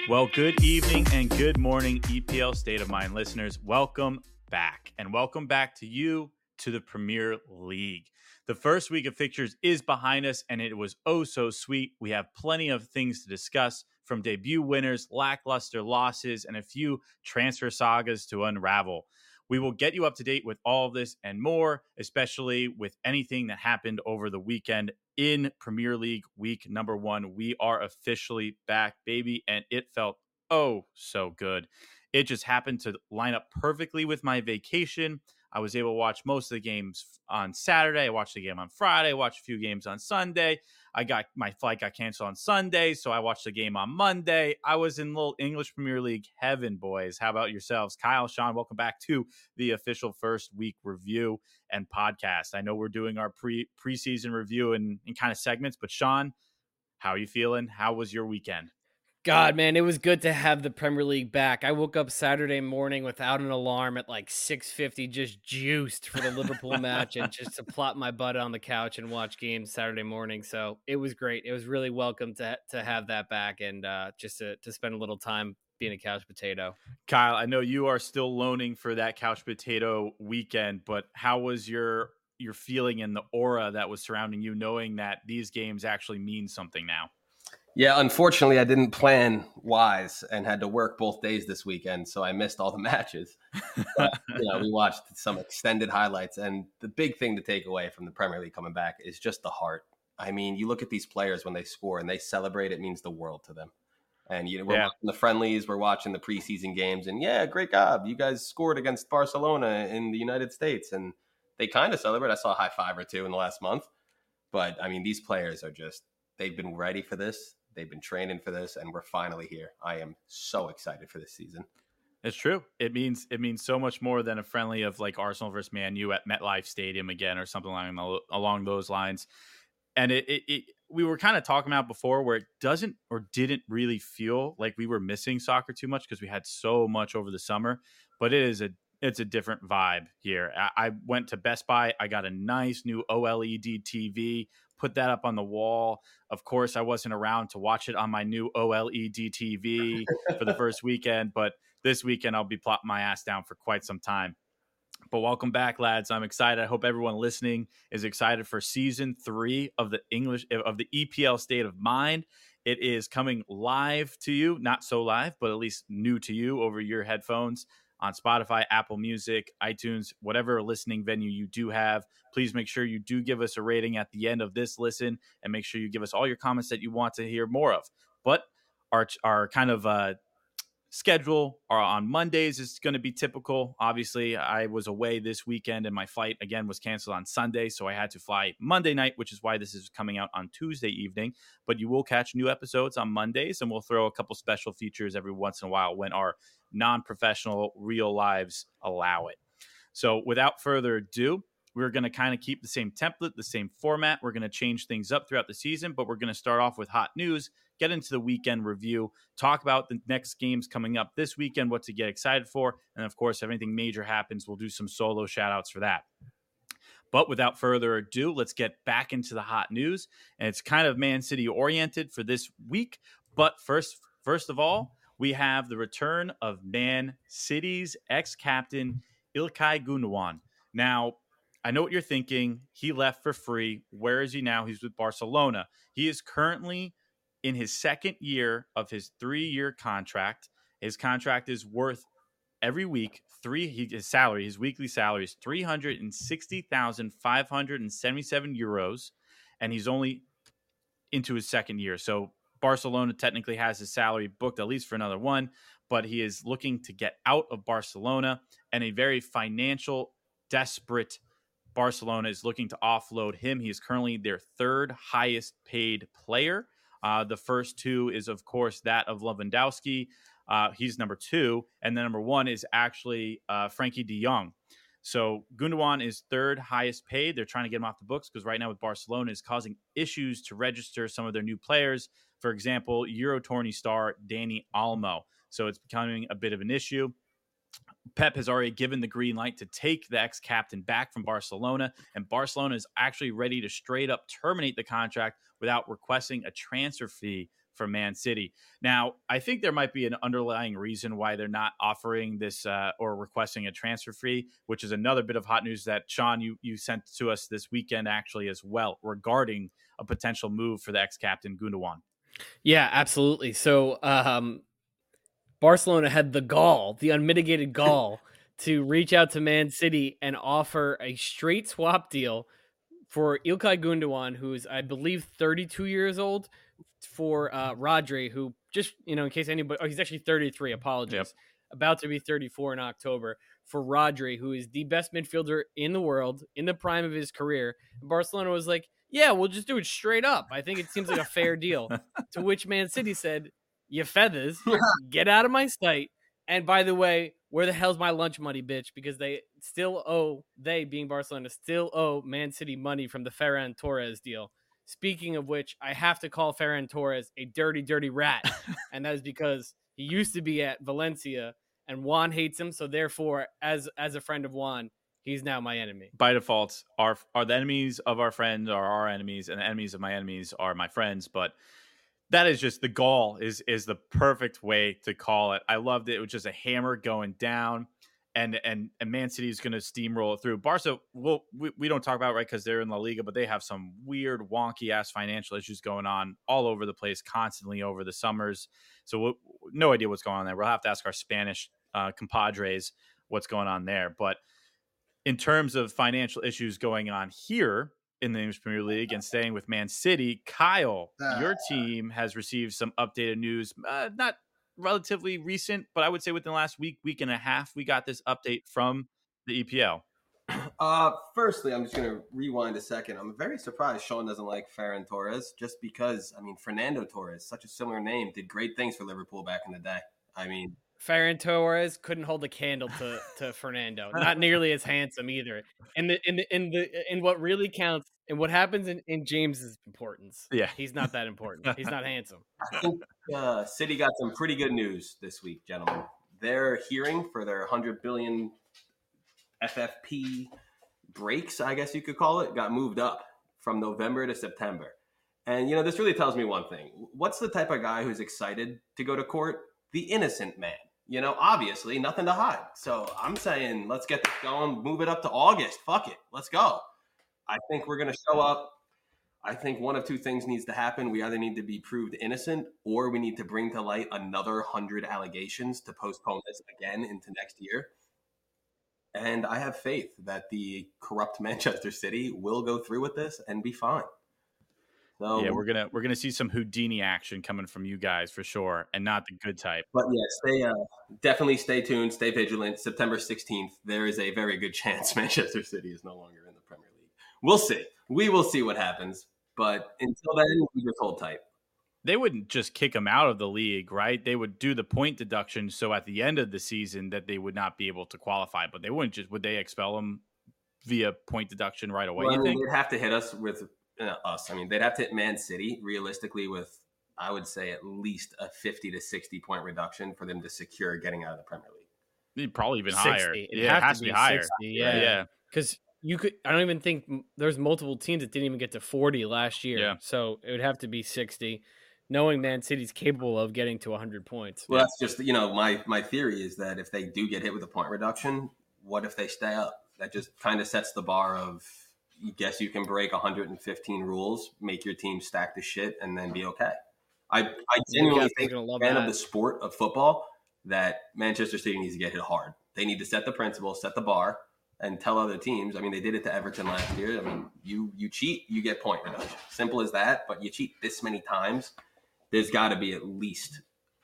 Well, good evening and good morning, EPL State of Mind listeners. Welcome back, and welcome back to you to the Premier League. The first week of fixtures is behind us, and it was oh so sweet. We have plenty of things to discuss, from debut winners, lackluster losses, and a few transfer sagas to unravel. We will get you up to date with all of this and more, especially with anything that happened over the weekend in Premier League week number 1. We are officially back, baby, and it felt oh so good. It just happened to line up perfectly with my vacation. I was able to watch most of the games on Saturday. I watched the game on Friday. I watched a few games on Sunday. My flight got canceled on Sunday, so I watched the game on Monday. I was in little English Premier League heaven, boys. How about yourselves? Kyle, Sean, welcome back to the official first week review and podcast. I know we're doing our preseason review in kind of segments, but Sean, how are you feeling? How was your weekend? God, man, it was good to have the Premier League back. I woke up Saturday morning without an alarm at like 6:50, just juiced for the Liverpool match and just to plop my butt on the couch and watch games Saturday morning. So it was great. It was really welcome to have that back and just to spend a little time being a couch potato. Kyle, I know you are still loaning for that couch potato weekend, but how was your feeling and the aura that was surrounding you, knowing that these games actually mean something now? Yeah, unfortunately, I didn't plan wise and had to work both days this weekend, so I missed all the matches. But, we watched some extended highlights, and the big thing to take away from the Premier League coming back is just the heart. I mean, you look at these players when they score and they celebrate, it means the world to them. And we're watching the friendlies, we're watching the preseason games, and great job. You guys scored against Barcelona in the United States, and they kind of celebrate. I saw a high five or two in the last month. But, I mean, these players are they've been ready for this. They've been training for this, and we're finally here. I am so excited for this season. It's true. It means so much more than a friendly of like Arsenal versus Man U at MetLife Stadium again, or something along those lines. And we were kind of talking about before where it doesn't or didn't really feel like we were missing soccer too much because we had so much over the summer. But it's a different vibe here. I went to Best Buy. I got a nice new OLED TV. Put that up on the wall. Of course, I wasn't around to watch it on my new OLED TV for the first weekend, but this weekend I'll be plopping my ass down for quite some time. But welcome back, lads. I'm excited. I hope everyone listening is excited for season 3 of the EPL State of Mind. It is coming live to you, not so live, but at least new to you over your headphones on Spotify, Apple Music, iTunes, whatever listening venue you do have. Please make sure you do give us a rating at the end of this listen, and make sure you give us all your comments that you want to hear more of. But our kind of schedule on Mondays is going to be typical. Obviously, I was away this weekend and my flight again was canceled on Sunday, so I had to fly Monday night, which is why this is coming out on Tuesday evening. But you will catch new episodes on Mondays, and we'll throw a couple special features every once in a while when our non-professional real lives allow it. So without further ado, we're going to kind of keep the same template, the same format. We're going to change things up throughout the season, but we're going to start off with hot news, get into the weekend review, talk about the next games coming up this weekend, what to get excited for, and of course, if anything major happens, we'll do some solo shout-outs for that. But without further ado, let's get back into the hot news, and it's kind of Man City oriented for this week. But first of all, we have the return of Man City's ex-captain, Ilkay Gundogan. Now, I know what you're thinking. He left for free. Where is he now? He's with Barcelona. He is currently in his second year of his 3-year contract. His contract is worth every week his weekly salary is 360,577 euros, and he's only into his second year. So Barcelona technically has his salary booked at least for another one, but he is looking to get out of Barcelona, and a very financial, desperate Barcelona is looking to offload him. He is currently their third highest paid player. The first two is, of course, that of Lewandowski. He's number 2. And then number 1 is actually Frankie de Jong. So Gundogan is third highest paid. They're trying to get him off the books because right now with Barcelona is causing issues to register some of their new players. For example, Euro tourney star Dani Olmo. So it's becoming a bit of an issue. Pep has already given the green light to take the ex-captain back from Barcelona, and Barcelona is actually ready to straight up terminate the contract without requesting a transfer fee for Man City. Now, I think there might be an underlying reason why they're not offering this or requesting a transfer fee, which is another bit of hot news that, Sean, you sent to us this weekend actually as well, regarding a potential move for the ex-captain Gundogan. Yeah, absolutely. So Barcelona had the unmitigated gall to reach out to Man City and offer a straight swap deal for Ilkay Gundogan, who is, I believe, 32 years old, for Rodri, who just, in case anybody, he's actually 33, apologies, Yep. about to be 34 in October, for Rodri, who is the best midfielder in the world, in the prime of his career. And Barcelona was like, yeah, we'll just do it straight up. I think it seems like a fair deal. To which Man City said, you feathers, get out of my sight. And by the way, where the hell's my lunch money, bitch? Because they being Barcelona, still owe Man City money from the Ferran Torres deal. Speaking of which, I have to call Ferran Torres a dirty, dirty rat. And that is because he used to be at Valencia and Juan hates him. So therefore, as a friend of Juan, he's now my enemy. By default, are the enemies of our friends are our enemies, and the enemies of my enemies are my friends. But that is just, the gall is the perfect way to call it. I loved it. It was just a hammer going down, and Man City is going to steamroll it through. Barca, we don't talk about it, right, because they're in La Liga, but they have some weird, wonky ass financial issues going on all over the place, constantly over the summers. So no idea what's going on there. We'll have to ask our Spanish compadres what's going on there. But in terms of financial issues going on here in the English Premier League and staying with Man City, Kyle, your team has received some updated news, not relatively recent, but I would say within the last week and a half, we got this update from the EPL. Firstly, I'm just going to rewind a second. I'm very surprised Sean doesn't like Ferran Torres, just because, Fernando Torres, such a similar name, did great things for Liverpool back in the day. Ferran Torres couldn't hold a candle to Fernando. Not nearly as handsome either. And in what really counts and what happens in James's importance. Yeah, he's not that important. He's not handsome. I think City got some pretty good news this week, gentlemen. Their hearing for their 100 billion FFP breaks, I guess you could call it, got moved up from November to September. And this really tells me one thing. What's the type of guy who's excited to go to court? The innocent man. Obviously nothing to hide. So I'm saying, let's get this going, move it up to August. Fuck it. Let's go. I think we're going to show up. I think one of two things needs to happen. We either need to be proved innocent, or we need to bring to light another 100 allegations to postpone this again into next year. And I have faith that the corrupt Manchester City will go through with this and be fine. So, yeah, we're gonna see some Houdini action coming from you guys for sure, and not the good type. But yeah, definitely stay tuned, stay vigilant. September 16th, there is a very good chance Manchester City is no longer in the Premier League. We'll see. We will see what happens. But until then, we just hold tight. They wouldn't just kick him out of the league, right? They would do the point deduction, so at the end of the season that they would not be able to qualify. But they wouldn't just, would they expel him via point deduction right away? Well, you think they'd have to hit us with us. They'd have to hit Man City realistically with, I would say, at least a 50 to 60 point reduction for them to secure getting out of the Premier League. Probably even 60. higher. It has to be higher. 60, yeah. Because I don't even think there's multiple teams that didn't even get to 40 last year. Yeah. So it would have to be 60, knowing Man City's capable of getting to 100 points. Well, that's just, my theory is that if they do get hit with a point reduction, what if they stay up? That just kind of sets the bar of, you guess you can break 115 rules, make your team stack the shit, and then be okay. I genuinely think, fan of the sport of football, that Manchester City needs to get hit hard. They need to set the principle, set the bar, and tell other teams. They did it to Everton last year. You cheat, you get point reduction. Simple as that. But you cheat this many times, there's got to be at least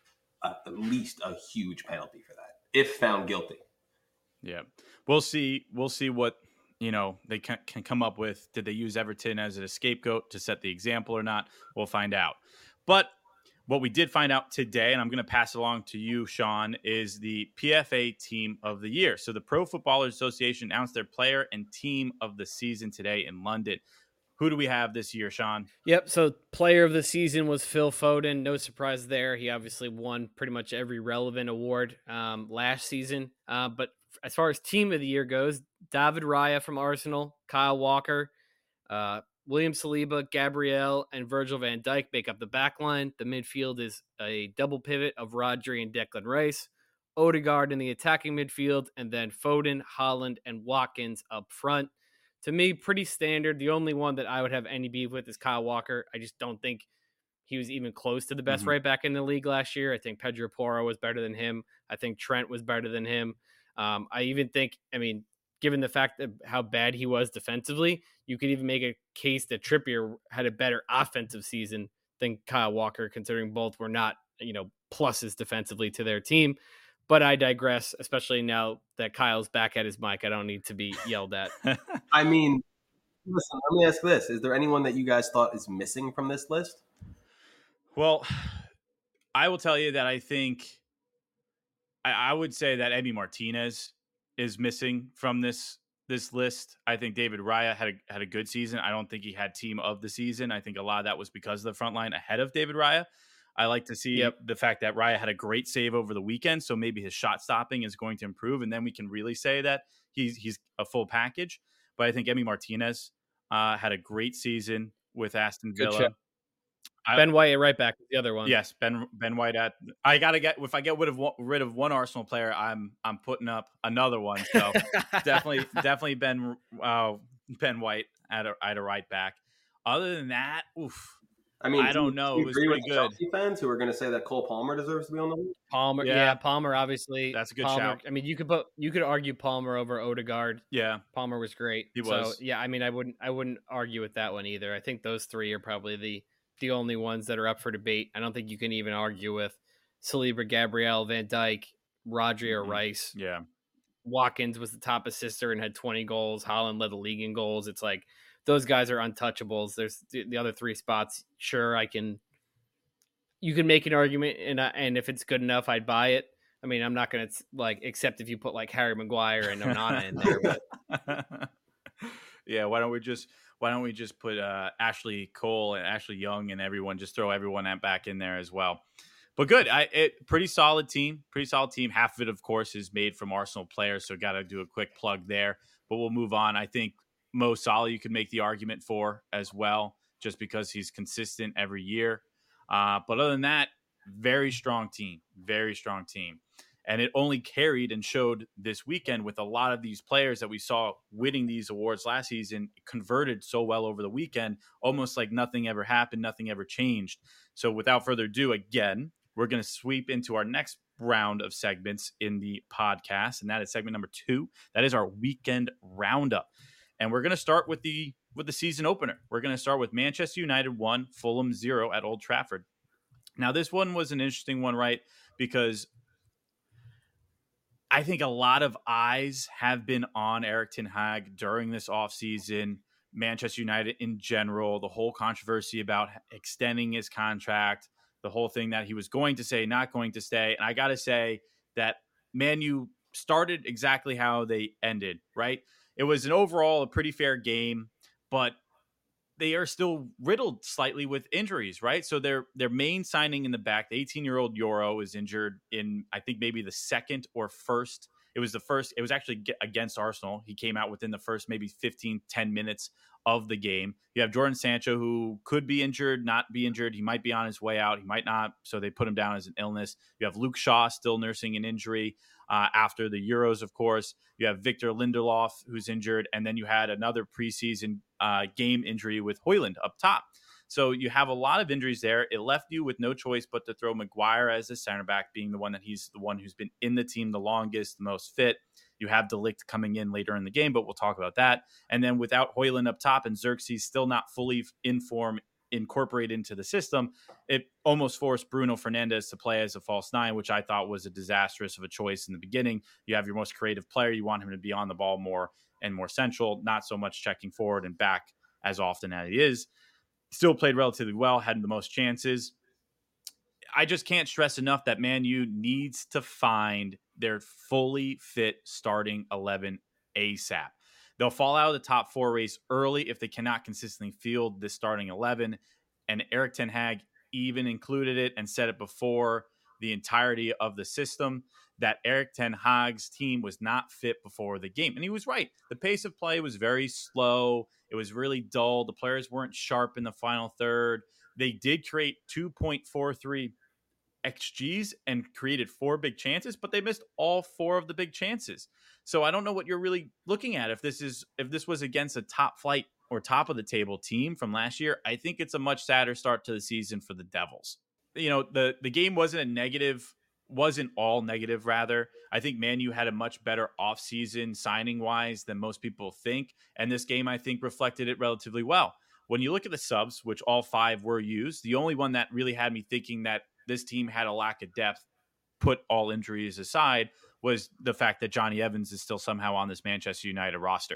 a huge penalty for that if found guilty. Yeah, we'll see. We'll see what they can come up with. Did they use Everton as a scapegoat to set the example or not? We'll find out. But what we did find out today, and I'm going to pass it along to you, Sean, is the PFA Team of the Year. So the Pro Footballers Association announced their player and team of the season today in London. Who do we have this year, Sean? Yep. So player of the season was Phil Foden. No surprise there. He obviously won pretty much every relevant award last season. But as far as team of the year goes, David Raya from Arsenal, Kyle Walker, William Saliba, Gabriel, and Virgil van Dijk make up the back line. The midfield is a double pivot of Rodri and Declan Rice, Odegaard in the attacking midfield, and then Foden, Haaland, and Watkins up front. To me, pretty standard. The only one that I would have any beef with is Kyle Walker. I just don't think he was even close to the best right back in the league last year. I think Pedro Porro was better than him. I think Trent was better than him. I even think, given the fact that how bad he was defensively, you could even make a case that Trippier had a better offensive season than Kyle Walker, considering both were not, pluses defensively to their team. But I digress, especially now that Kyle's back at his mic. I don't need to be yelled at. I mean, listen, let me ask this. Is there anyone that you guys thought is missing from this list? Well, I will tell you that I think I would say that Emi Martinez is missing from this list. I think David Raya had a good season. I don't think he had team of the season. I think a lot of that was because of the front line ahead of David Raya. I like to see the fact that Raya had a great save over the weekend, so maybe his shot stopping is going to improve, and then we can really say that he's a full package. But I think Emi Martinez had a great season with Aston Villa. Ben White at right back is the other one. Yes, Ben White at. I gotta get if I get rid of one Arsenal player, I'm putting up another one. So definitely Ben White at a right back. Other than that, oof. I don't know. It was pretty good. Chelsea fans who are going to say that Cole Palmer deserves to be on the list. Palmer, yeah, Palmer obviously. That's a good Palmer, shout. You could argue Palmer over Odegaard. Yeah, Palmer was great. He was. So yeah, I wouldn't argue with that one either. I think those three are probably the only ones that are up for debate. I don't think you can even argue with Saliba, Gabriel, Van Dijk, Rodri, or Rice. Yeah, Watkins was the top assister and had 20 goals. Haaland led the league in goals. It's like those guys are untouchables. There's the other three spots. Sure, you can make an argument, and if it's good enough, I'd buy it. I'm not going to except if you put like Harry Maguire and Onana in there. But yeah, why don't we just put Ashley Cole and Ashley Young and everyone, just throw everyone back in there as well. But good, pretty solid team. Half of it, of course, is made from Arsenal players, so got to do a quick plug there. But we'll move on. I think Mo Salah you could make the argument for as well, just because he's consistent every year. But other than that, very strong team. And it only carried and showed this weekend with a lot of these players that we saw winning these awards last season, converted so well over the weekend, almost like nothing ever happened, nothing ever changed. So without further ado, again, we're going to sweep into our next round of segments in the podcast, and that is segment number 2. That is our weekend roundup. And we're going to start with the season opener. We're going to start with Manchester United 1, Fulham 0 at Old Trafford. Now, this one was an interesting one, right? Because I think a lot of eyes have been on Erik ten Hag during this offseason, Manchester United in general, the whole controversy about extending his contract, the whole thing that he was going to say, not going to stay. And I got to say that Man U started exactly how they ended, right? It was overall a pretty fair game, but they are still riddled slightly with injuries, right? So their main signing in the back, the 18-year-old Euro, is injured in, I think, maybe the second or first. It was the first. It was actually against Arsenal. He came out within the first maybe 10 minutes of the game. You have Jordan Sancho, who could be injured, not be injured. He might be on his way out. He might not. So they put him down as an illness. You have Luke Shaw still nursing an injury after the Euros, of course. You have Victor Lindelof, who's injured. And then you had another preseason game injury with Højlund up top. So you have a lot of injuries there. It left you with no choice but to throw Maguire as the center back, being the one who's been in the team the longest, the most fit. You have De Ligt coming in later in the game, but we'll talk about that. And then without Højlund up top and Xerxes still not fully in form, incorporated into the system, it almost forced Bruno Fernandes to play as a false 9, which I thought was a disastrous of a choice in the beginning. You have your most creative player. You want him to be on the ball more and more central, not so much checking forward and back as often as he is. Still played relatively well, had the most chances. I just can't stress enough that Man U needs to find their fully fit starting 11 ASAP. They'll fall out of the top 4 race early if they cannot consistently field this starting 11. And Erik ten Hag even included it and said it before the entirety of the system, that Erik ten Hag's team was not fit before the game. And he was right. The pace of play was very slow. It was really dull. The players weren't sharp in the final third. They did create 2.43 XGs and created 4 big chances, but they missed all 4 of the big chances. So I don't know what you're really looking at. If this was against a top flight or top of the table team from last year, I think it's a much sadder start to the season for the Devils. The game wasn't all negative, rather. I think Man U had a much better offseason signing wise than most people think. And this game, I think, reflected it relatively well. When you look at the subs, which all 5 were used, the only one that really had me thinking that this team had a lack of depth, put all injuries aside, was the fact that Johnny Evans is still somehow on this Manchester United roster,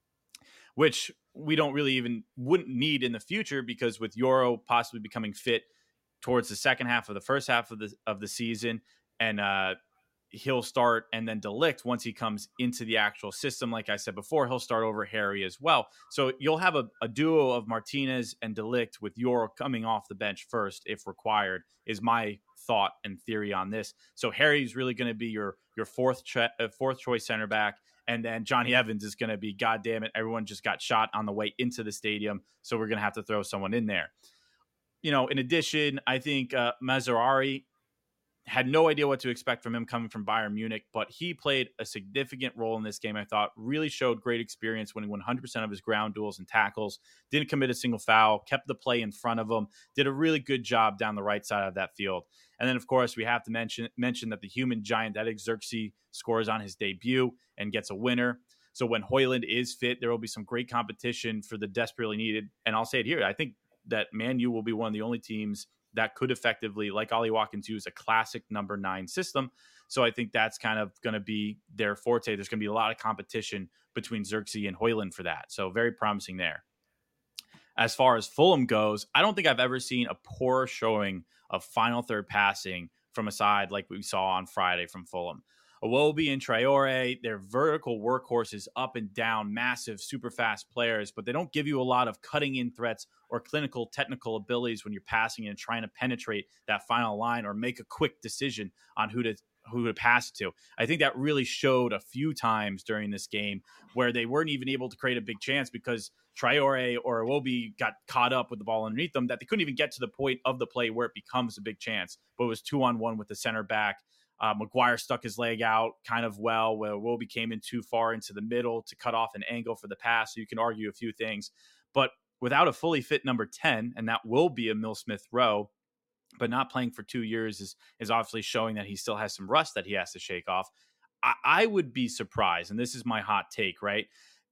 which we wouldn't need in the future, because with Euro possibly becoming fit towards the second half of the first half of the season, and he'll start, and then De Ligt, once he comes into the actual system, like I said before, he'll start over Harry as well. So you'll have a duo of Martinez and De Ligt, with Euro coming off the bench first if required, is my thought and theory on this. So Harry's really going to be your fourth choice center back. And then Johnny Evans is going to be, God damn it, everyone just got shot on the way into the stadium, so we're going to have to throw someone in there. In addition, I think Mazzarri, had no idea what to expect from him coming from Bayern Munich, but he played a significant role in this game. I thought really showed great experience, winning 100% of his ground duels and tackles, didn't commit a single foul, kept the play in front of him, did a really good job down the right side of that field. And then, of course, we have to mention that the human giant, that Xerxes, scores on his debut and gets a winner. So when Højlund is fit, there will be some great competition for the desperately needed. And I'll say it here, I think that Man U will be one of the only teams that could effectively, like Ollie Watkins, use a classic number 9 system. So I think that's kind of going to be their forte. There's going to be a lot of competition between Xerxes and Højlund for that. So very promising there. As far as Fulham goes, I don't think I've ever seen a poor showing of final third passing from a side like we saw on Friday from Fulham. Iwobi and Traore, they're vertical workhorses, up and down, massive, super fast players, but they don't give you a lot of cutting in threats or clinical technical abilities when you're passing and trying to penetrate that final line or make a quick decision on who to pass it to. I think that really showed a few times during this game where they weren't even able to create a big chance because Traore or Iwobi got caught up with the ball underneath them, that they couldn't even get to the point of the play where it becomes a big chance. But it was 2-on-1 with the center back. Maguire stuck his leg out kind of well, where Iwobi came in too far into the middle to cut off an angle for the pass. So you can argue a few things. But without a fully fit number 10, and that will be Emil Smith-Rowe, but not playing for 2 years is obviously showing that he still has some rust that he has to shake off. I would be surprised, and this is my hot take, right?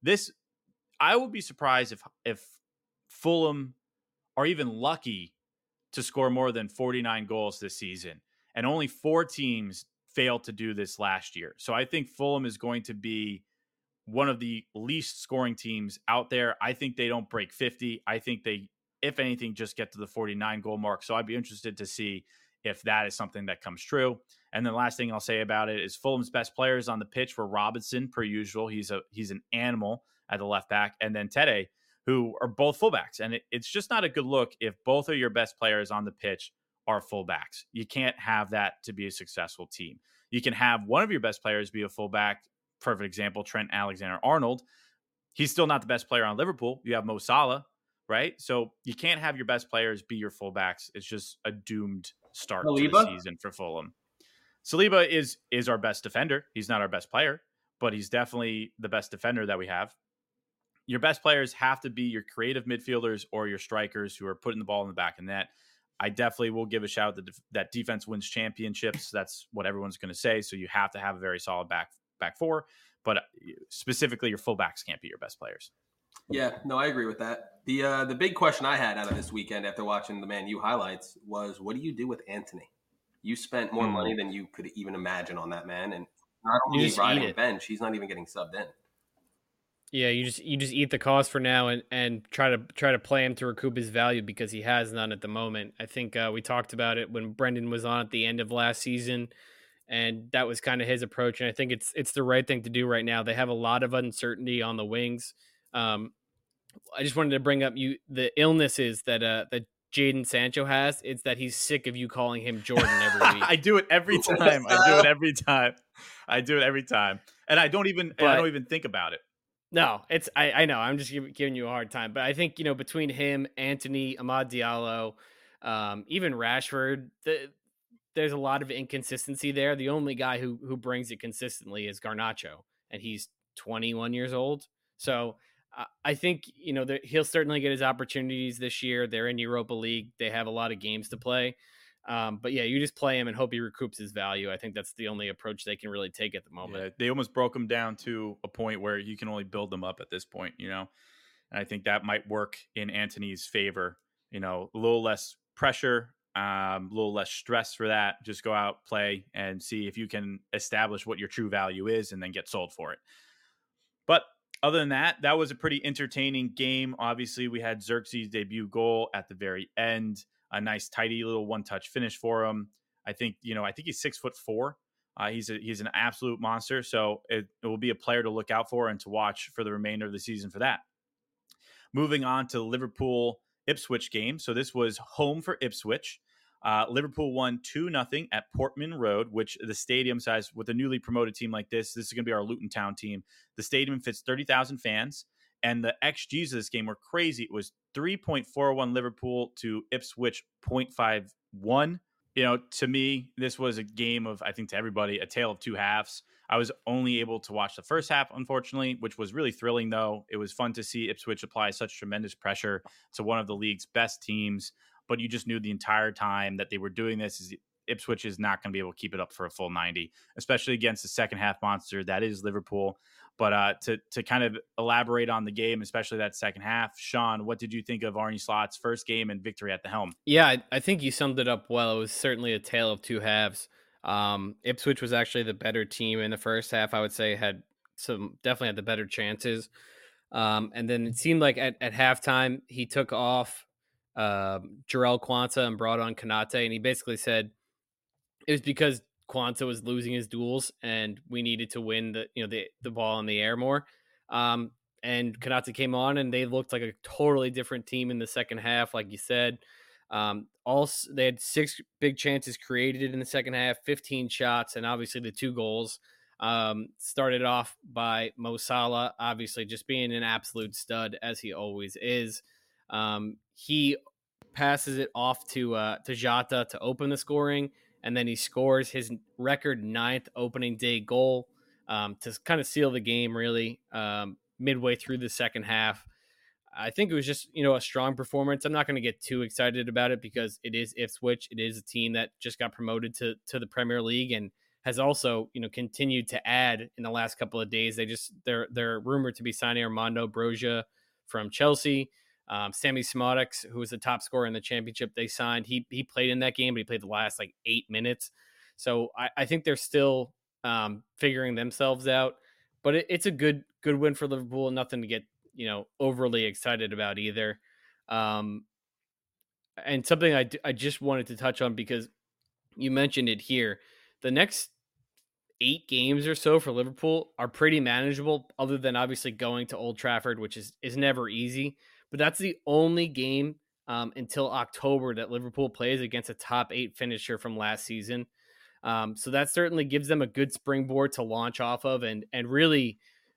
I would be surprised if Fulham are even lucky to score more than 49 goals this season. And only 4 teams failed to do this last year. So I think Fulham is going to be one of the least scoring teams out there. I think they don't break 50. I think they, if anything, just get to the 49 goal mark. So I'd be interested to see if that is something that comes true. And the last thing I'll say about it is Fulham's best players on the pitch were Robinson, per usual. He's an animal at the left back. And then Tete, who are both fullbacks. And it's just not a good look if both of your best players on the pitch are fullbacks. You can't have that to be a successful team. You can have one of your best players be a fullback. Perfect example, Trent Alexander-Arnold. He's still not the best player on Liverpool. You have Mo Salah, right? So you can't have your best players be your fullbacks. It's just a doomed start to the season for Fulham. Saliba is our best defender. He's not our best player, but he's definitely the best defender that we have. Your best players have to be your creative midfielders or your strikers who are putting the ball in the back of the net. I definitely will give a shout out that defense wins championships. That's what everyone's going to say. So you have to have a very solid back four, but specifically your fullbacks can't be your best players. Yeah, no, I agree with that. The big question I had out of this weekend after watching the Man U highlights was, what do you do with Antony? You spent more money than you could even imagine on that man, and not only riding the bench, he's not even getting subbed in. Yeah, you just eat the cost for now and try to play him to recoup his value because he has none at the moment. I think we talked about it when Brendan was on at the end of last season, and that was kind of his approach. And I think it's the right thing to do right now. They have a lot of uncertainty on the wings. I just wanted to bring up the illnesses that Jadon Sancho has. It's that he's sick of you calling him Jordan every week. I do it every time. I do it every time. I do it every time. And I don't even think about it. No, I know. I'm just giving you a hard time. But I think, between him, Anthony, Amad Diallo, even Rashford, there's a lot of inconsistency there. The only guy who brings it consistently is Garnacho, and he's 21 years old. So I think, he'll certainly get his opportunities this year. They're in Europa League. They have a lot of games to play. But yeah, you just play him and hope he recoups his value. I think that's the only approach they can really take at the moment. Yeah, they almost broke him down to a point where you can only build them up at this point, And I think that might work in Anthony's favor. A little less pressure, a little less stress for that. Just go out, play, and see if you can establish what your true value is and then get sold for it. But other than that, that was a pretty entertaining game. Obviously, we had Xerxes' debut goal at the very end. A nice, tidy little one-touch finish for him. I think he's 6'4". He's an absolute monster. So it will be a player to look out for and to watch for the remainder of the season for that. Moving on to the Liverpool Ipswich game. So this was home for Ipswich. Liverpool won 2-0 at Portman Road, which the stadium size with a newly promoted team like this is going to be our Luton Town team. The stadium fits 30,000 fans, and the XGs of this game were crazy. It was 3.41 Liverpool to Ipswich 0.51. To me, this was a game of, I think to everybody, a tale of two halves. I was only able to watch the first half, unfortunately, which was really thrilling, though. It was fun to see Ipswich apply such tremendous pressure to one of the league's best teams. But you just knew the entire time that they were doing this is Ipswich is not going to be able to keep it up for a full 90, especially against the second half monster that is Liverpool. But to kind of elaborate on the game, especially that second half, Sean, what did you think of Arne Slot's first game and victory at the helm? Yeah, I think you summed it up well. It was certainly a tale of two halves. Ipswich was actually the better team in the first half. I would say definitely had the better chances. And then it seemed like at halftime he took off Jarell Quansah and brought on Konate, and he basically said it was because Quansah was losing his duels and we needed to win the ball in the air more. And Konate came on and they looked like a totally different team in the second half, like you said. They had 6 big chances created in the second half, 15 shots, and obviously the 2 goals. Started off by Mo Salah, obviously just being an absolute stud as he always is. He passes it off to Jota to open the scoring, and then he scores his record 9th opening day goal to kind of seal the game, really, midway through the second half. I think it was just, a strong performance. I'm not going to get too excited about it because it is Ipswich. It is a team that just got promoted to the Premier League and has also, continued to add in the last couple of days. They're rumored to be signing Armando Broja from Chelsea. Sammy Smotics, who was the top scorer in the championship they signed, he played in that game, but he played the last 8 minutes. So I think they're still figuring themselves out. But it's a good win for Liverpool. Nothing to get overly excited about either. And something I just wanted to touch on because you mentioned it here. The next 8 games or so for Liverpool are pretty manageable, other than obviously going to Old Trafford, which is never easy. But that's the only game until October that Liverpool plays against a top 8 finisher from last season. So that certainly gives them a good springboard to launch off of and really,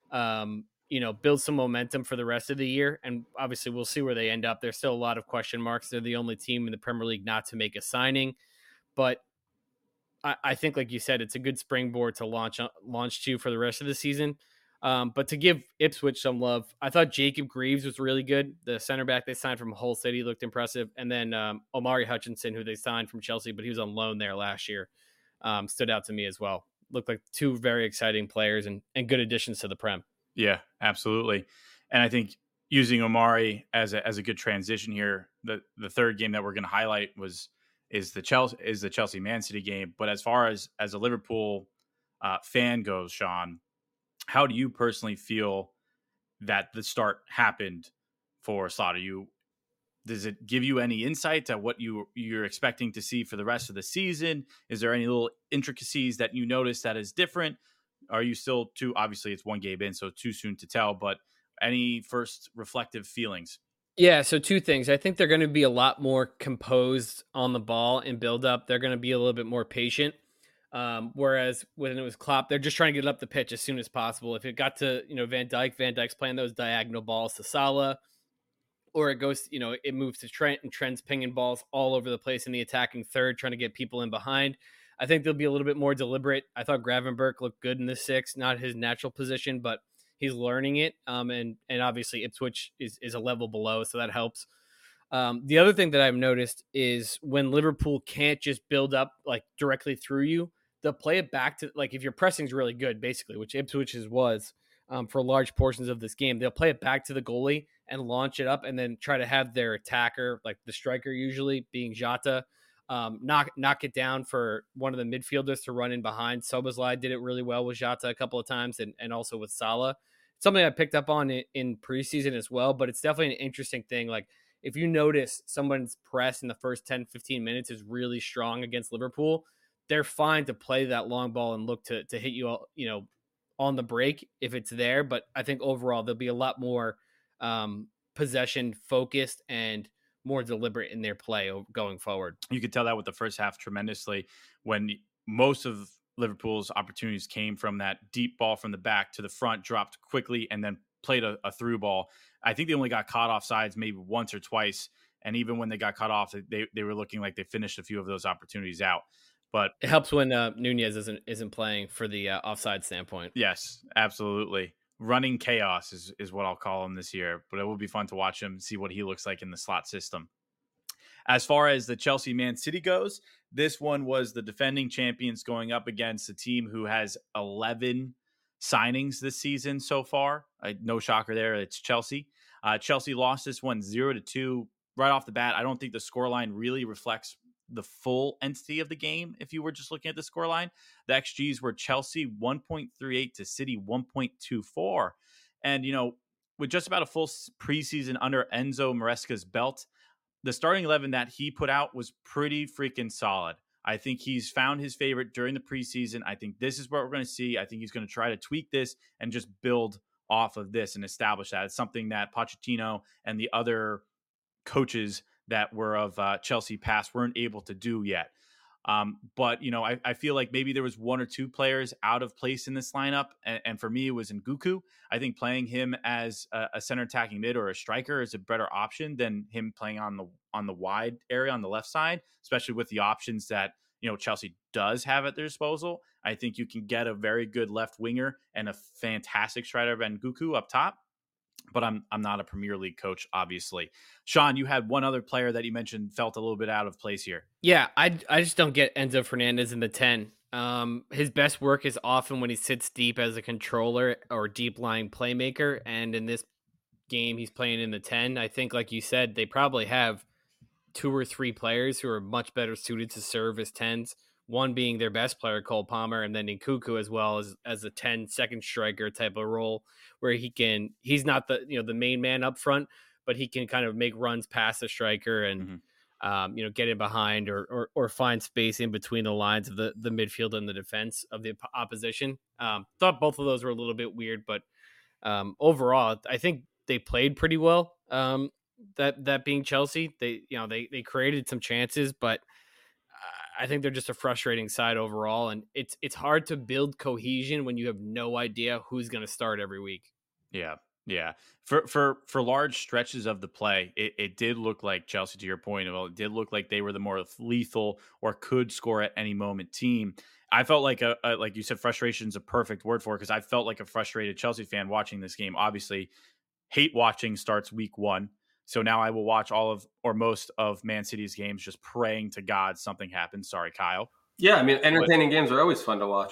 build some momentum for the rest of the year. And obviously we'll see where they end up. There's still a lot of question marks. They're the only team in the Premier League not to make a signing. But I think, like you said, it's a good springboard to launch to for the rest of the season. But to give Ipswich some love, I thought Jacob Greaves was really good. The center back they signed from Hull City looked impressive. And then Omari Hutchinson, who they signed from Chelsea, but he was on loan there last year, stood out to me as well. Looked like 2 very exciting players and good additions to the Prem. Yeah, absolutely. And I think using Omari as a good transition here, the third game that we're going to highlight is the Chelsea Man City game. But as far as a Liverpool fan goes, Sean, how do you personally feel that the start happened for Slot? Does it give you any insight to what you're expecting to see for the rest of the season? Is there any little intricacies that you notice that is different? Are you still obviously it's 1 game in, so too soon to tell, but any first reflective feelings? Yeah, so two things. I think they're going to be a lot more composed on the ball and build up. They're going to be a little bit more patient. Whereas when it was Klopp, they're just trying to get up the pitch as soon as possible. If it got to, Van Dijk's playing those diagonal balls to Salah, or it goes, it moves to Trent, and Trent's pinging balls all over the place in the attacking third, trying to get people in behind. I think they'll be a little bit more deliberate. I thought Gravenberch looked good in the six, not his natural position, but he's learning it. And obviously Ipswich is a level below, so that helps. The other thing that I've noticed is when Liverpool can't just build up like directly through you, they'll play it back to, like, if your pressing's really good, basically, which Ipswich's was for large portions of this game, they'll play it back to the goalie and launch it up, and then try to have their attacker, like the striker usually being Jota, knock it down for one of the midfielders to run in behind. Szoboszlai did it really well with Jota a couple of times, and also with Salah. Something I picked up on in preseason as well, but it's definitely an interesting thing. Like, if you notice someone's press in the first 10, 15 minutes is really strong against Liverpool, they're fine to play that long ball and look to hit you, on the break if it's there. But I think overall there'll be a lot more possession focused and more deliberate in their play going forward. You could tell that with the first half tremendously, when most of Liverpool's opportunities came from that deep ball from the back to the front, dropped quickly, and then played a through ball. I think they only got caught off sides maybe once or twice. And even when they got cut off, they were looking like they finished a few of those opportunities out. But it helps when Nunez isn't playing for the offside standpoint. Yes, absolutely. Running chaos is what I'll call him this year, but it will be fun to watch him, see what he looks like in the slot system. As far as the Chelsea Man City goes, this one was the defending champions going up against a team who has 11 signings this season so far. No shocker there. It's Chelsea. Chelsea lost this one 0-2 right off the bat. I don't think the scoreline really reflects the full entity of the game. If you were just looking at the scoreline, the XGs were Chelsea 1.38 to City 1.24. And, with just about a full preseason under Enzo Maresca's belt, the starting 11 that he put out was pretty freaking solid. I think he's found his favorite during the preseason. I think this is what we're going to see. I think he's going to try to tweak this and just build off of this and establish that. It's something that Pochettino and the other coaches that were of Chelsea past weren't able to do yet. But, I feel like maybe there was one or two players out of place in this lineup. And for me, it was Nguku. I think playing him as a center attacking mid or a striker is a better option than him playing on the wide area on the left side, especially with the options that, Chelsea does have at their disposal. I think you can get a very good left winger and a fantastic striker, Nguku, up top. But I'm not a Premier League coach, obviously. Sean, you had one other player that you mentioned felt a little bit out of place here. Yeah, I just don't get Enzo Fernandez in the 10. His best work is often when he sits deep as a controller or deep lying playmaker. And in this game, he's playing in the 10. I think, like you said, they probably have 2 or 3 players who are much better suited to serve as 10s. One being their best player, Cole Palmer, and then Nkunku as well as a 10 second striker type of role where he's not the main man up front, but he can kind of make runs past the striker and, get in behind or find space in between the lines of the midfield and the defense of the opposition. Thought both of those were a little bit weird, but overall, I think they played pretty well. That being Chelsea, they created some chances, but I think they're just a frustrating side overall, and it's hard to build cohesion when you have no idea who's going to start every week. Yeah. For large stretches of the play, it did look like Chelsea, to your point, it did look like they were the more lethal or could score at any moment team. I felt like like you said, frustration is a perfect word for it, because I felt like a frustrated Chelsea fan watching this game. Obviously, hate watching starts week 1. So now I will watch all of or most of Man City's games just praying to God something happens. Sorry, Kyle. Yeah, I mean, entertaining games are always fun to watch.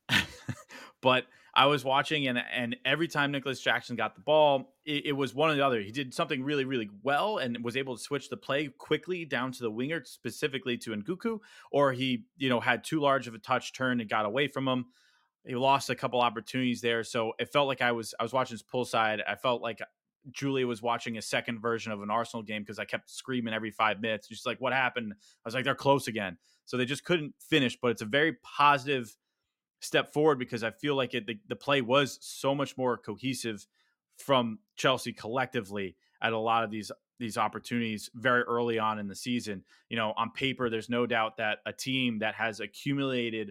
But I was watching, and every time Nicholas Jackson got the ball, it was one or the other. He did something really, really well and was able to switch the play quickly down to the winger, specifically to Nguku, or he, had too large of a touch turn and got away from him. He lost a couple opportunities there. So it felt like I was watching his pull side. I felt like Julia was watching a second version of an Arsenal game because I kept screaming every 5 minutes. Just like, what happened? I was like, they're close again. So they just couldn't finish, but it's a very positive step forward because I feel like the play was so much more cohesive from Chelsea collectively at a lot of these these opportunities very early on in the season. On paper, there's no doubt that a team that has accumulated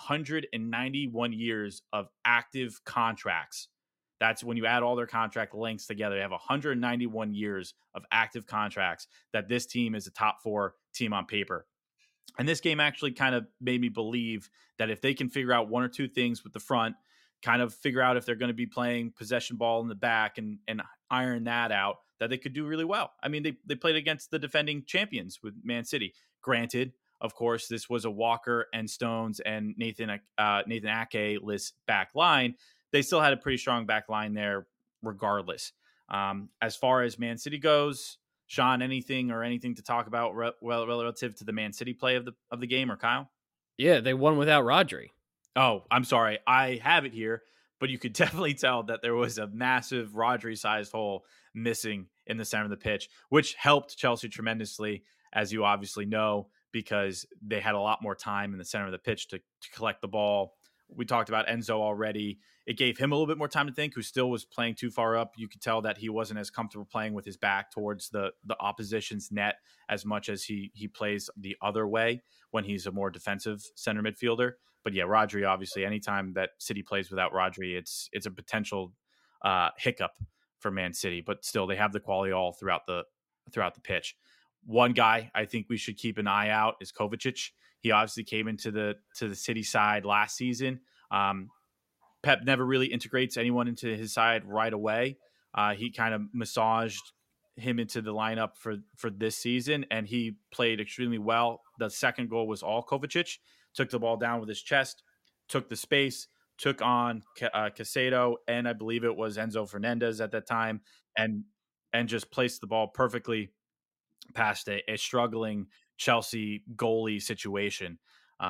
191 years of active contracts, that's when you add all their contract lengths together, they have 191 years of active contracts, that this team is a top 4 team on paper. And this game actually kind of made me believe that if they can figure out one or two things with the front, kind of figure out if they're going to be playing possession ball in the back and iron that out, that they could do really well. I mean, they played against the defending champions with Man City. Granted, of course, this was a Walker and Stones and Nathan Ake-less back line. They still had a pretty strong back line there regardless. As far as Man City goes, Sean, anything to talk about relative to the Man City play of the game, or Kyle? Yeah, they won without Rodri. Oh, I'm sorry. I have it here, but you could definitely tell that there was a massive Rodri-sized hole missing in the center of the pitch, which helped Chelsea tremendously, as you obviously know, because they had a lot more time in the center of the pitch to collect the ball. We talked about Enzo already. It gave him a little bit more time to think, who still was playing too far up. You could tell that he wasn't as comfortable playing with his back towards the opposition's net as much as he plays the other way when he's a more defensive center midfielder. But yeah, Rodri, obviously, anytime that City plays without Rodri, it's a potential hiccup for Man City. But still, they have the quality all throughout the pitch. One guy I think we should keep an eye out is Kovacic. He obviously came into the City side last season. Pep never really integrates anyone into his side right away. He kind of massaged him into the lineup for this season, and he played extremely well. The second goal was all Kovacic. Took the ball down with his chest, took the space, took on Caicedo, and I believe it was Enzo Fernandez at that time, and just placed the ball perfectly past a struggling Chelsea goalie situation.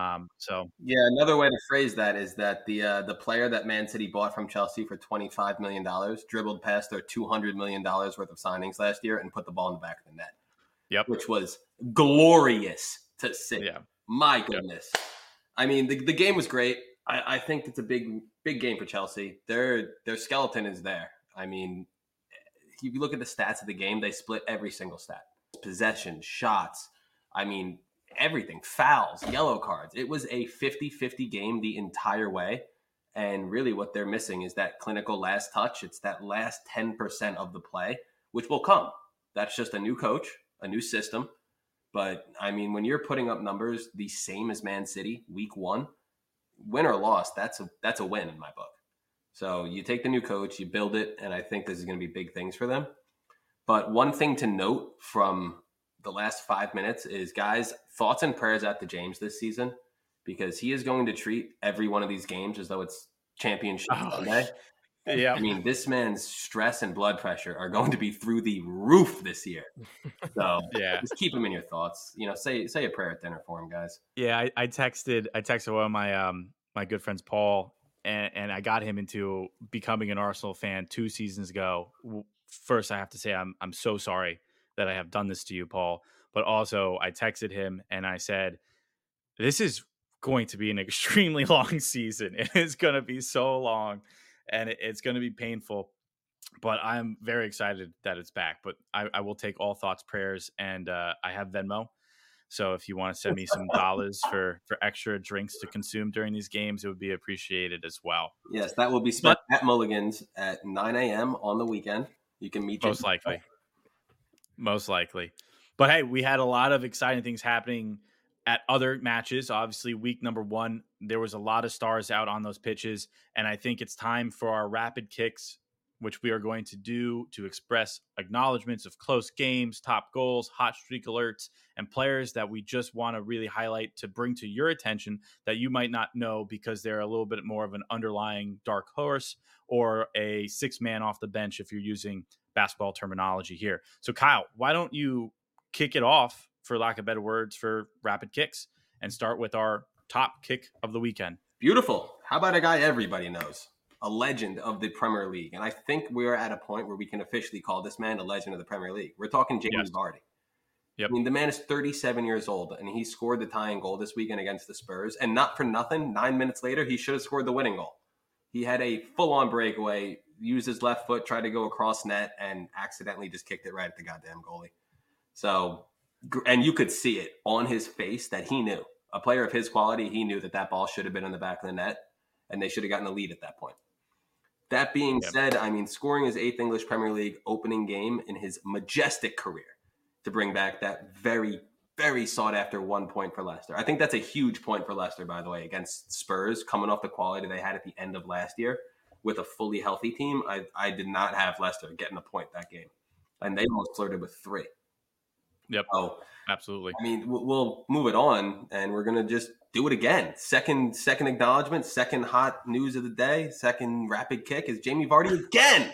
So yeah, another way to phrase that is that the player that Man City bought from Chelsea for $25 million dribbled past their $200 million worth of signings last year and put the ball in the back of the net. Yep, which was glorious to see. Yeah. My goodness. Yep. I mean, the game was great. I think it's a big game for Chelsea. Their skeleton is there. I mean, if you look at the stats of the game, they split every single stat. Possession, shots, I mean, everything, fouls, yellow cards. It was a 50-50 game the entire way. And really what they're missing is that clinical last touch. It's that last 10% of the play, which will come. That's just a new coach, a new system. But, I mean, when you're putting up numbers the same as Man City, week 1, win or loss, that's a win in my book. So you take the new coach, you build it, and I think this is going to be big things for them. But one thing to note from the last 5 minutes is, guys, thoughts and prayers out to James this season, because he is going to treat every one of these games as though it's Championship Sunday. Yeah. I mean, this man's stress and blood pressure are going to be through the roof this year. So yeah, just keep him in your thoughts. Say a prayer at dinner for him, guys. Yeah, I texted one of my my good friends, Paul, and I got him into becoming an Arsenal fan 2 seasons ago. First, I have to say I'm so sorry that I have done this to you, Paul. But also, I texted him and I said, this is going to be an extremely long season. It is going to be so long. And it's going to be painful, but I'm very excited that it's back. But I will take all thoughts, prayers, and I have Venmo. So if you want to send me some dollars for extra drinks to consume during these games, it would be appreciated as well. Yes, that will be spent at Mulligan's at 9 a.m. on the weekend. You can meet Most likely. But hey, we had a lot of exciting things happening at other matches. Obviously, week number 1, there was a lot of stars out on those pitches. And I think it's time for our rapid kicks, which we are going to do to express acknowledgments of close games, top goals, hot streak alerts, and players that we just want to really highlight to bring to your attention that you might not know because they're a little bit more of an underlying dark horse or a 6-man off the bench if you're using basketball terminology here. So Kyle, why don't you kick it off, for lack of better words, for rapid kicks and start with our top kick of the weekend. Beautiful. How about a guy everybody knows? A legend of the Premier League. And I think we're at a point where we can officially call this man a legend of the Premier League. We're talking James Vardy. Yep. I mean, the man is 37 years old, and he scored the tying goal this weekend against the Spurs. And not for nothing, 9 minutes later, he should have scored the winning goal. He had a full-on breakaway, used his left foot, tried to go across net, and accidentally just kicked it right at the goddamn goalie. So, and you could see it on his face that he knew. A player of his quality, he knew that ball should have been in the back of the net, and they should have gotten a lead at that point. That being said, I mean, scoring his 8th English Premier League opening game in his majestic career to bring back that very, very sought-after 1 point for Leicester. I think that's a huge point for Leicester, by the way, against Spurs, coming off the quality they had at the end of last year with a fully healthy team. I did not have Leicester getting a point that game, and they almost flirted with 3. Yep. So, absolutely. I mean, we'll move it on, and we're going to just do it again. Second acknowledgement, second hot news of the day, second rapid kick is Jamie Vardy again.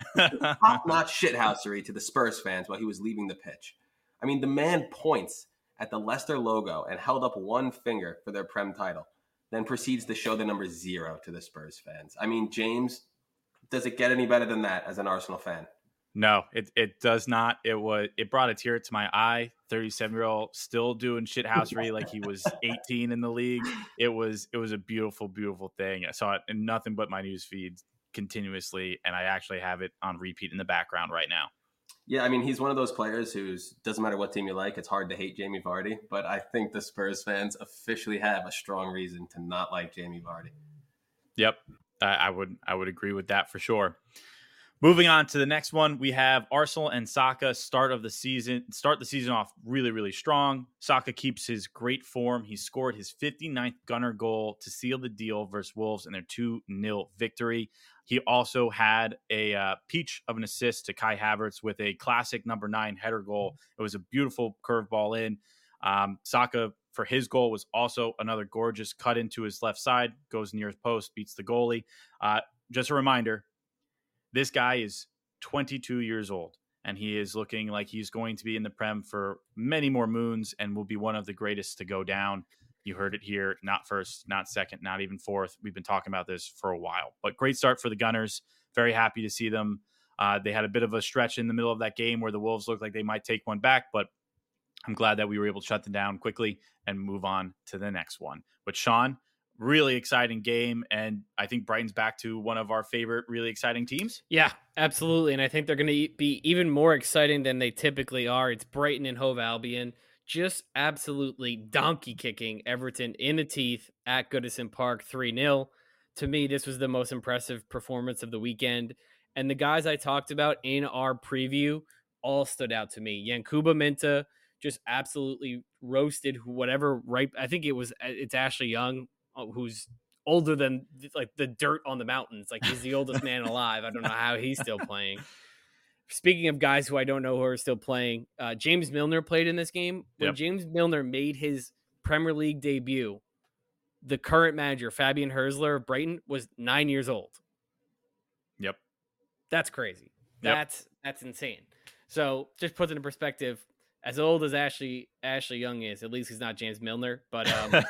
Top-notch shithousery to the Spurs fans while he was leaving the pitch. I mean, the man points at the Leicester logo and held up one finger for their Prem title, then proceeds to show the number 0 to the Spurs fans. I mean, James, does it get any better than that as an Arsenal fan? No, it does not. It brought a tear to my eye. 37-year-old still doing shithousery like he was 18 in the league. It was a beautiful, beautiful thing. I saw it in nothing but my news feeds continuously, and I actually have it on repeat in the background right now. Yeah, I mean, he's one of those players who's doesn't matter what team you like, it's hard to hate Jamie Vardy. But I think the Spurs fans officially have a strong reason to not like Jamie Vardy. Yep, I would agree with that for sure. Moving on to the next one, we have Arsenal and Saka start the season off really, really strong. Saka keeps his great form. He scored his 59th Gunner goal to seal the deal versus Wolves in their 2-0 victory. He also had a peach of an assist to Kai Havertz with a classic number 9 header goal. It was a beautiful curveball in. Saka, for his goal, was also another gorgeous cut into his left side, goes near his post, beats the goalie. Just a reminder, this guy is 22 years old, and he is looking like he's going to be in the Prem for many more moons and will be one of the greatest to go down. You heard it here, not first, not second, not even fourth. We've been talking about this for a while. But great start for the Gunners. Very happy to see them. They had a bit of a stretch in the middle of that game where the Wolves looked like they might take one back, but I'm glad that we were able to shut them down quickly and move on to the next one. But Sean, really exciting game, and I think Brighton's back to one of our favorite really exciting teams. Yeah, absolutely, and I think they're going to be even more exciting than they typically are. It's Brighton and Hove Albion just absolutely donkey kicking Everton in the teeth at Goodison Park 3-0. To me, this was the most impressive performance of the weekend, and the guys I talked about in our preview all stood out to me. Yankuba Minta just absolutely roasted whatever, right? I think it's Ashley Young, who's older than like the dirt on the mountains. Like, he's the oldest man alive. I don't know how he's still playing. Speaking of guys who I don't know who are still playing, James Milner played in this game. When James Milner made his Premier League debut, the current manager, Fabian Herzler of Brighton, was 9 years old. Yep. That's crazy. Yep. That's insane. So just puts it in perspective, as old as Ashley Young is, at least he's not James Milner. But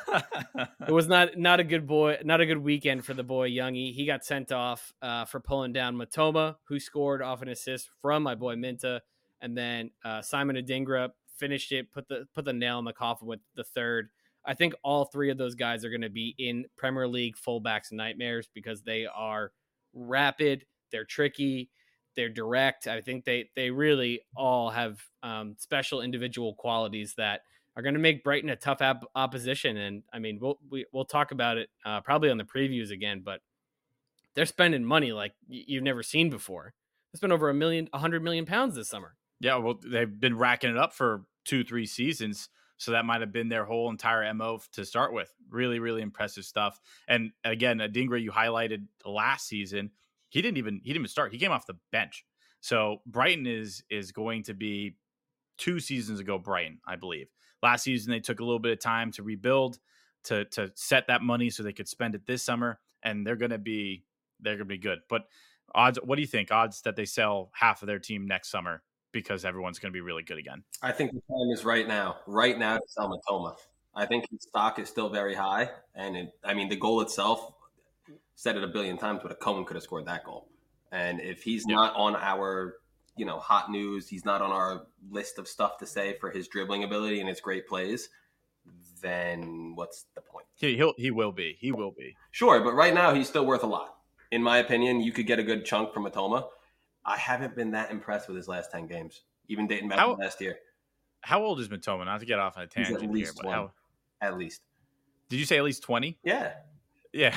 it was not a good weekend for the boy Youngie. He got sent off for pulling down Matoma, who scored off an assist from my boy Minta, and then Simon Adingra finished it, put the nail in the coffin with the third. I think all 3 of those guys are going to be in Premier League fullbacks nightmares because they are rapid, they're tricky, they're direct. I think they really all have special individual qualities that are going to make Brighton a tough opposition. And I mean, we'll talk about it probably on the previews again, but they're spending money like you've never seen before. They spent over £100 million this summer. Yeah, well, they've been racking it up for 2-3 seasons, so that might have been their whole entire MO to start with. Really, really impressive stuff. And again, Adingra, you highlighted last season. He didn't even start. He came off the bench. So Brighton is going to be 2 seasons ago, Brighton, I believe. Last season, they took a little bit of time to rebuild, to set that money so they could spend it this summer, and they're going to be good. But odds, what do you think? Odds that they sell half of their team next summer because everyone's going to be really good again? I think the time is right now to sell Matoma. I think his stock is still very high, and the goal itself, said it a billion times, but a Cohen could have scored that goal. And if he's not on our, hot news, he's not on our list of stuff to say for his dribbling ability and his great plays, then what's the point? He will be. He will be. Sure, but right now he's still worth a lot. in my opinion, you could get a good chunk from Matoma. I haven't been that impressed with his last 10 games, even dating back to last year. How old is Matoma? Not to get off on a tangent He's at least here, 20, at least. Did you say at least 20? Yeah. Yeah.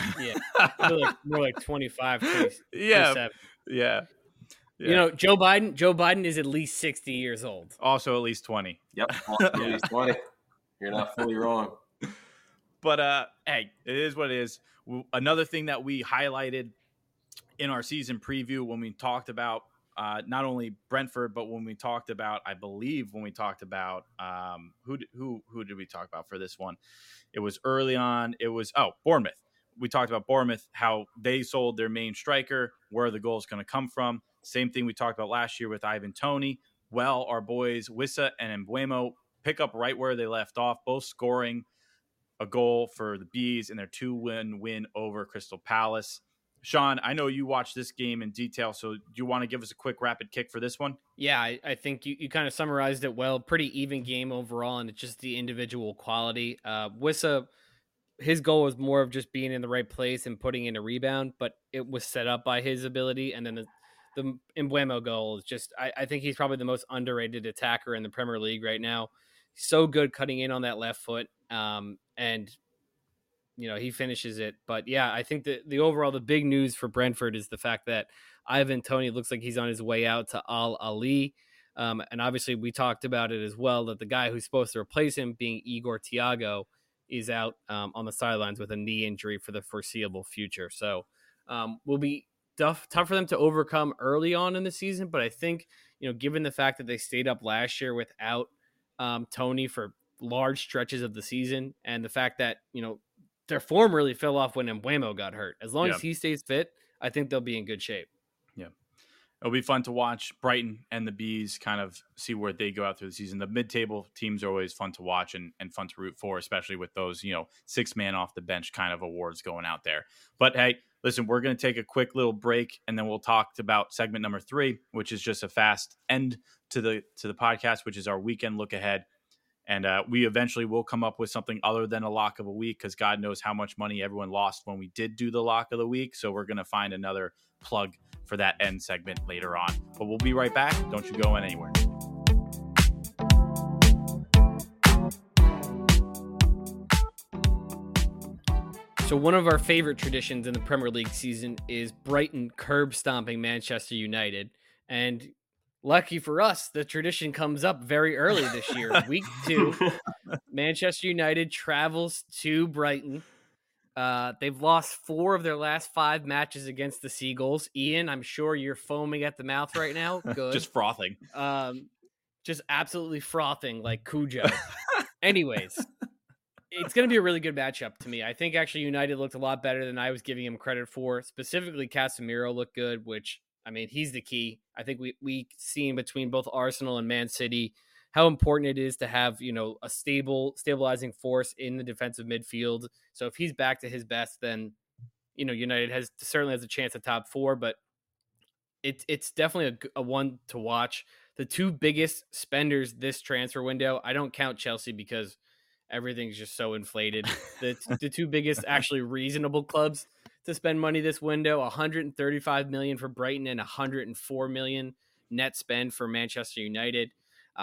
More like 25, 27. Yeah. You know, Joe Biden is at least 60 years old. Also at least 20. Yep. Also at least 20. You're not fully wrong. But hey, it is what it is. Another thing that we highlighted in our season preview when we talked about not only Brentford, but when we talked about, I believe when we talked about who did we talk about for this one? It was early on. It was Bournemouth. We talked about Bournemouth, how they sold their main striker, where the goal is going to come from. Same thing we talked about last year with Ivan Toney. Well, our boys Wissa and Mbeumo pick up right where they left off, both scoring a goal for the Bees in their 2-1 win over Crystal Palace. Sean, I know you watched this game in detail, so do you want to give us a quick rapid kick for this one? Yeah, I think you kind of summarized it well. Pretty even game overall, and it's just the individual quality. Wissa, his goal was more of just being in the right place and putting in a rebound, but it was set up by his ability. And then the Mbeumo goal is just, I think he's probably the most underrated attacker in the Premier League right now. He's so good cutting in on that left foot. And you know, he finishes it. But yeah, I think that the big news for Brentford is the fact that Ivan Toney looks like he's on his way out to Al Ali. And obviously we talked about it as well, that the guy who's supposed to replace him, being Igor Thiago, is out on the sidelines with a knee injury for the foreseeable future. So will be tough for them to overcome early on in the season. But I think, you know, given the fact that they stayed up last year without Toney for large stretches of the season, and the fact that, you know, their form really fell off when Mbeumo got hurt. As long as he stays fit, I think they'll be in good shape. Yeah. It'll be fun to watch Brighton and the Bees kind of see where they go out through the season. The mid-table teams are always fun to watch and fun to root for, especially with those, you know, 6-man off the bench kind of awards going out there. But hey, listen, we're going to take a quick little break, and then we'll talk about segment number 3, which is just a fast end to the podcast, which is our weekend look ahead. And we eventually will come up with something other than a lock of a week, because God knows how much money everyone lost when we did do the lock of the week. So we're going to find another plug for that end segment later on. But we'll be right back. Don't you go anywhere. So one of our favorite traditions in the Premier League season is Brighton curb stomping Manchester United. And lucky for us, the tradition comes up very early this year. Week 2, Manchester United travels to Brighton. They've lost 4 of their last 5 matches against the Seagulls. Ian, I'm sure you're foaming at the mouth right now. Good. Just frothing. Just absolutely frothing like Cujo. Anyways, it's going to be a really good matchup to me. I think actually United looked a lot better than I was giving him credit for. Specifically, Casemiro looked good, which, I mean, he's the key. I think we seen between both Arsenal and Man City how important it is to have, you know, a stabilizing force in the defensive midfield. So if he's back to his best, then, you know, United certainly has a chance at top 4, but it's definitely a one to watch. The 2 biggest spenders this transfer window, I don't count Chelsea because everything's just so inflated. The 2 biggest actually reasonable clubs to spend money this window, 135 million for Brighton and 104 million net spend for Manchester United.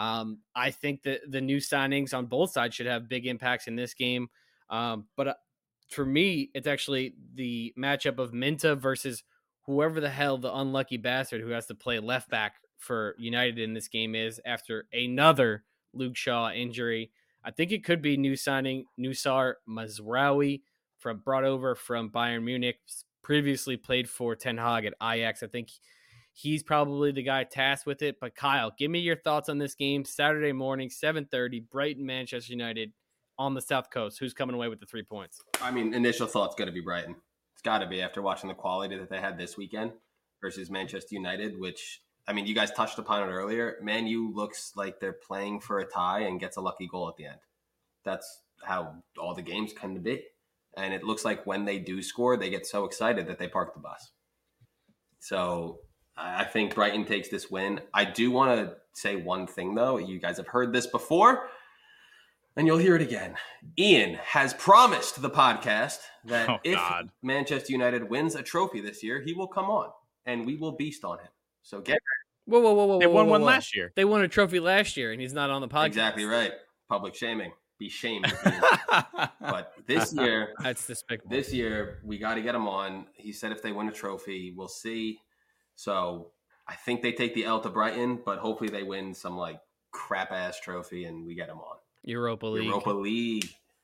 I think that the new signings on both sides should have big impacts in this game. But for me, it's actually the matchup of Minta versus whoever the hell the unlucky bastard who has to play left back for United in this game is after another Luke Shaw injury. I think it could be new signing Nusar Mazraoui, brought over from Bayern Munich, previously played for Ten Hag at Ajax. I think he's probably the guy tasked with it. But Kyle, give me your thoughts on this game. Saturday morning, 7:30, Brighton, Manchester United on the South Coast. Who's coming away with the 3 points? I mean, initial thought's got to be Brighton. It's got to be after watching the quality that they had this weekend versus Manchester United, which, I mean, you guys touched upon it earlier. Man U looks like they're playing for a tie and gets a lucky goal at the end. That's how all the games tend to be. And it looks like when they do score, they get so excited that they park the bus. So I think Brighton takes this win. I do want to say one thing, though. You guys have heard this before. and you'll hear it again. Ian has promised the podcast that if Manchester United wins a trophy this year, he will come on and we will beast on him. So get ready. Whoa. They won one last year. They won a trophy last year, and he's not on the podcast. Exactly right. Public shaming. Be shamed. But this year, that's despicable. This year, we got to get him on. He said if they win a trophy, we'll see. So I think they take the L to Brighton, but hopefully they win some like crap ass trophy and we get him on. Europa League.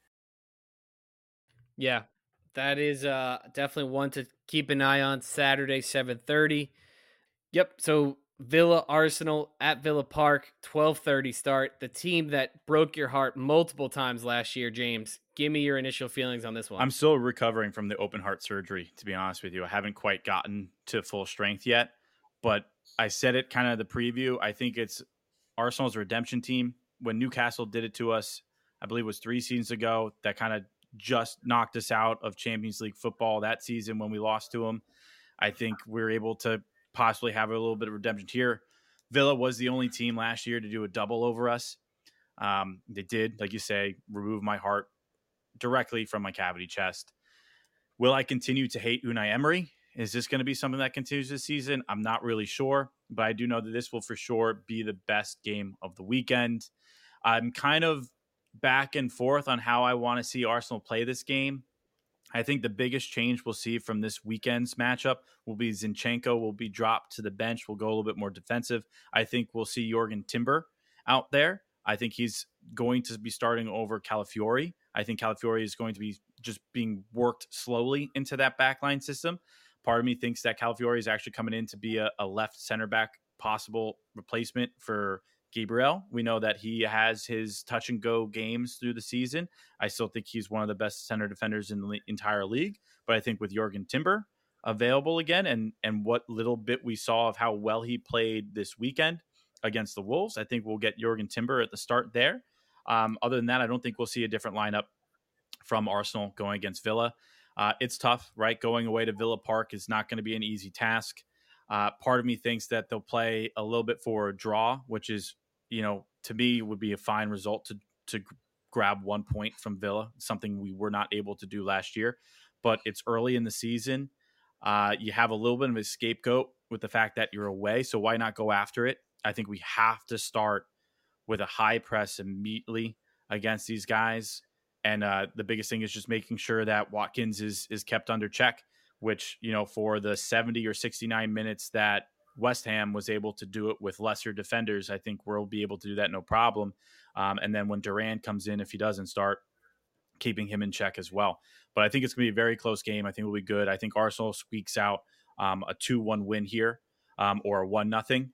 Yeah, that is definitely one to keep an eye on. Saturday, 7:30. Yep. So Villa Arsenal at Villa Park, 12:30 start. The team that broke your heart multiple times last year, James. Give me your initial feelings on this one. I'm still recovering from the open heart surgery, to be honest with you. I haven't quite gotten to full strength yet, but I said it kind of the preview. I think it's Arsenal's redemption team. When Newcastle did it to us, I believe it was 3 seasons ago, that kind of just knocked us out of Champions League football that season when we lost to them. I think we're able to possibly have a little bit of redemption here. Villa was the only team last year to do a double over us. They did, like you say, remove my heart directly from my cavity chest. Will I continue to hate Unai Emery? Is this going to be something that continues this season? I'm not really sure, but I do know that this will for sure be the best game of the weekend. I'm kind of back and forth on how I want to see Arsenal play this game. I think the biggest change we'll see from this weekend's matchup will be Zinchenko will be dropped to the bench. We'll go a little bit more defensive. I think we'll see Jurgen Timber out there. I think he's going to be starting over Calafiori. I think Calafiori is going to be just being worked slowly into that backline system. Part of me thinks that Calafiori is actually coming in to be a left center back possible replacement for Gabriel. We know that he has his touch and go games through the season. I still think he's one of the best center defenders in the entire league. But I think with Jurgen Timber available again and what little bit we saw of how well he played this weekend against the Wolves, I think we'll get Jurgen Timber at the start there. Other than that, I don't think we'll see a different lineup from Arsenal going against Villa. It's tough, right? Going away to Villa Park is not going to be an easy task. Part of me thinks that they'll play a little bit for a draw, which is, to me would be a fine result to grab 1 point from Villa, something we were not able to do last year. But it's early in the season. You have a little bit of a scapegoat with the fact that you're away, so why not go after it? I think we have to start with a high press immediately against these guys. And the biggest thing is just making sure that Watkins is kept under check, which, for the 70 or 69 minutes that West Ham was able to do it with lesser defenders, I think we'll be able to do that no problem. And then when Duran comes in, if he doesn't start, keeping him in check as well. But I think it's going to be a very close game. I think it'll be good. I think Arsenal squeaks out a 2-1 win here or a 1-0.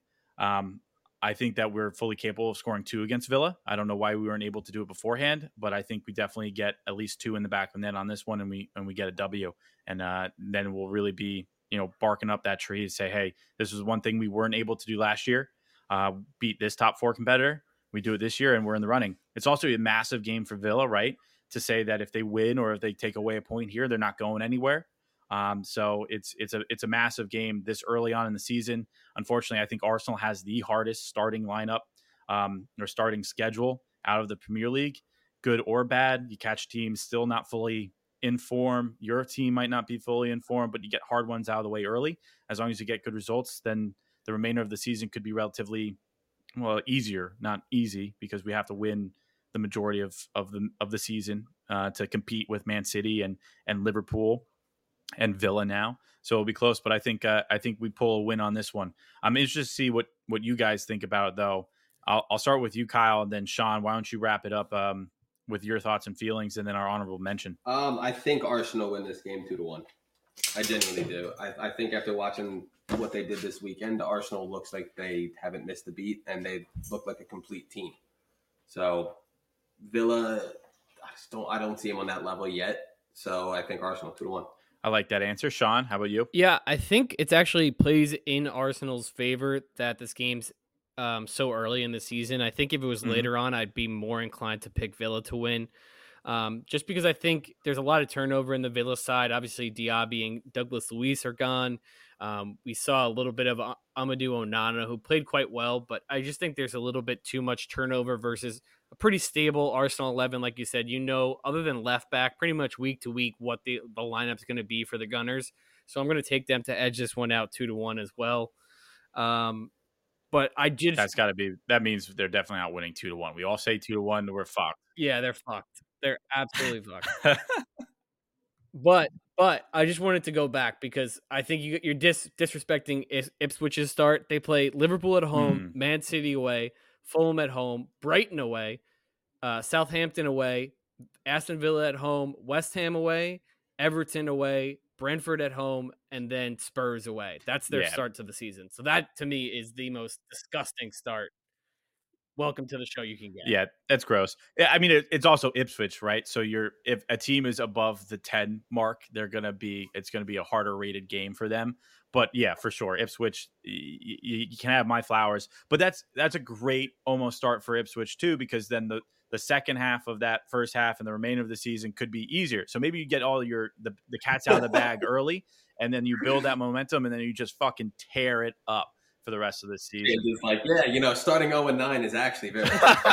I think that we're fully capable of scoring 2 against Villa. I don't know why we weren't able to do it beforehand, but I think we definitely get at least 2 in the back of the net on this one, and we get a W. And then we'll really be, barking up that tree and say, hey, this is one thing we weren't able to do last year. Beat this top 4 competitor. We do it this year, and we're in the running. It's also a massive game for Villa, right? To say that if they win or if they take away a point here, they're not going anywhere. So it's a massive game this early on in the season. Unfortunately, I think Arsenal has the hardest starting lineup or starting schedule out of the Premier League, good or bad. You catch teams still not fully in form. Your team might not be fully in form, but you get hard ones out of the way early. As long as you get good results, then the remainder of the season could be relatively easier, not easy, because we have to win the majority of the season to compete with Man City and Liverpool and Villa now. So it'll be close, but I think we pull a win on this one. I'm interested to see what you guys think about it, though. I'll start with you, Kyle, and then Sean, why don't you wrap it up with your thoughts and feelings, and then our honorable mention. I think Arsenal win this game 2-1. I genuinely do. I think after watching what they did this weekend, Arsenal looks like they haven't missed a beat, and they look like a complete team. So Villa, I don't see them on that level yet. So I think Arsenal 2-1. I like that answer. Sean, how about you? Yeah, I think it's actually plays in Arsenal's favor that this game's so early in the season. I think if it was later on, I'd be more inclined to pick Villa to win. Just because I think there's a lot of turnover in the Villa side. Obviously, Diaby and Douglas Luiz are gone. We saw a little bit of Amadou Onana, who played quite well, but I just think there's a little bit too much turnover versus a pretty stable Arsenal 11, like you said. Other than left back, pretty much week to week what the lineup's going to be for the Gunners. So I'm going to take them to edge this one out 2-1 as well. But that means they're definitely not winning 2-1. We all say 2-1, we're fucked. Yeah, they're fucked. They're absolutely fucked. But I just wanted to go back because I think you're disrespecting Ipswich's start. They play Liverpool at home, Man City away, Fulham at home, Brighton away, Southampton away, Aston Villa at home, West Ham away, Everton away, Brentford at home, and then Spurs away. That's their start to the season. So that, to me, is the most disgusting start. Welcome to the show you can get. Yeah, that's gross. I mean, it's also Ipswich, right? So if a team is above the 10 mark, it's going to be a harder rated game for them. But yeah, for sure, Ipswich, you can have my flowers. But that's a great almost start for Ipswich too, because then the second half of that first half and the remainder of the season could be easier. So maybe you get all the cats out of the bag early, and then you build that momentum, and then you just fucking tear it up for the rest of the season. It's like, starting 0-9 is actually very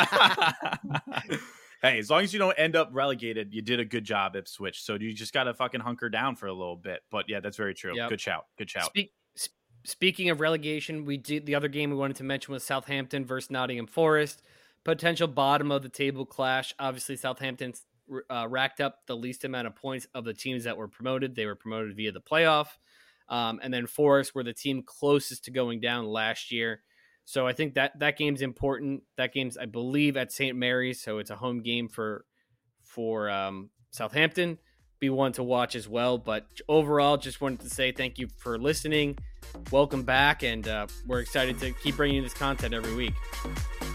Hey, as long as you don't end up relegated, you did a good job, Ipswich. So you just got to fucking hunker down for a little bit. But yeah, that's very true. Yep. Good shout. Speaking of relegation, the other game we wanted to mention was Southampton versus Nottingham Forest. Potential bottom of the table clash. Obviously, Southampton's racked up the least amount of points of the teams that were promoted. They were promoted via the playoff. And then Forest were the team closest to going down last year. So I think that game's important. That game's, I believe, at St. Mary's. So it's a home game for Southampton. Be one to watch as well. But overall, just wanted to say thank you for listening. Welcome back. And we're excited to keep bringing you this content every week.